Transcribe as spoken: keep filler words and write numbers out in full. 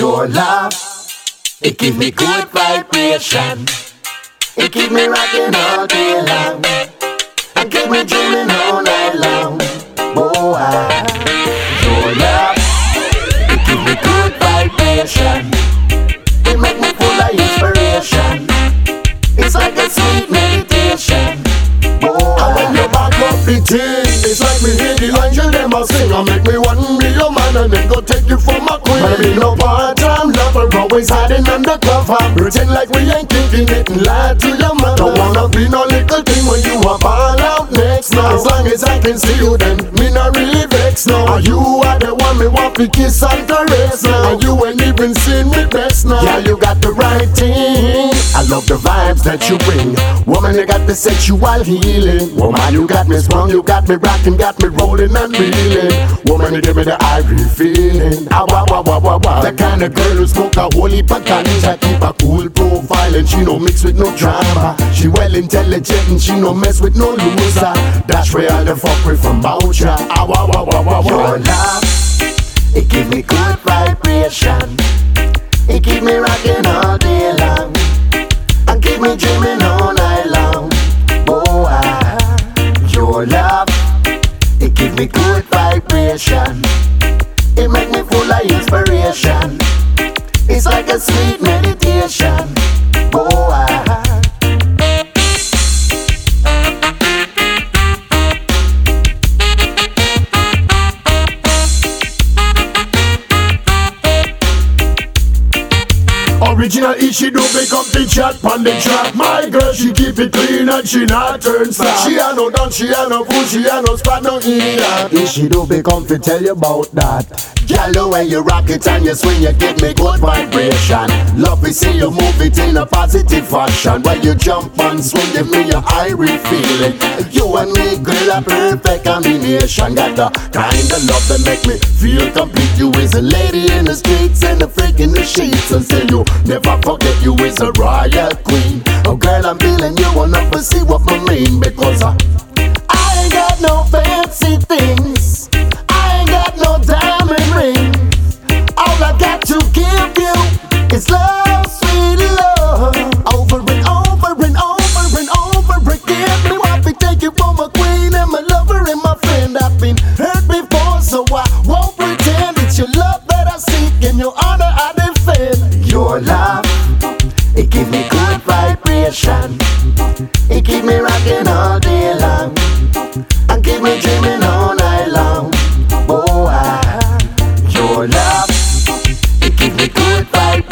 Your love, it give me good vibration. It keep me rocking all day long and keep me dreaming all night long. Boy, your love, it give me good vibration. It make me full of inspiration. It's like a sweet meditation. Boy, and when you back up the thing, it's like me hear the angel them a sing and make me want to be your man and then go take you for my queen. But I be no part-time lover, always hiding undercover. Pretend like we ain't kicking it and lie to your mother. Don't wanna be no little thing when you are ball out next now. As long as I can see you then, me not really vex now. And you are the one me want to kiss and caress now. And you ain't even seen me best now. Yeah, you got the right thing. I love the vibes that you bring. Woman, you got the sexual healing. Woman, you got me sprung, you got me rocking, got me rolling and reeling. Woman, you give me the ivory feeling. Ah, wah, wah, wah, wah, wah. The kind of girl who smoke a whole heap of ganja, keep a cool profile and she no mix with no drama. She well intelligent and she no mess with no loser. That's where all the fuckery from Boucher. Ah, wah, wah, wah, wah, wah. Your love, it give me good vibration. It keep me rocking all day long and keep me dreaming all night long. Oh, ah, your love, it give me good vibration. It make me full of inspiration. It's like a sweet meditation. Oh, ah. Original issue do pick up the chat on the track. My girl, she keep it clean and she not turn slack. She a no done, she a no fool, she a no spot, no idiot. Issue do pick up to tell you about that. Girl, when you rock it and you swing, you give me good vibration. Love to see you move it in a positive fashion. When you jump and swing, give me your irie feeling. You and me, girl, a perfect combination. Got the kind of love that make me feel complete. You is a lady in the streets and a freak in the sheets. And still you never forget you is a royal queen. Oh girl, I'm feeling you enough to see what I mean. Because I, I ain't got no fancy things, I ain't got no diamond ring. All I got to give you is love, sweet love. Over and over and over and over again. Me want to take you for my queen and my lover and my friend. I've been hurt before, so I won't pretend. It's your love that I seek and your honor I defend. Your love, it give me good vibration. It keep me rocking all day long and keep me dreaming all night long. Oh, I, your love, it give me good vibration.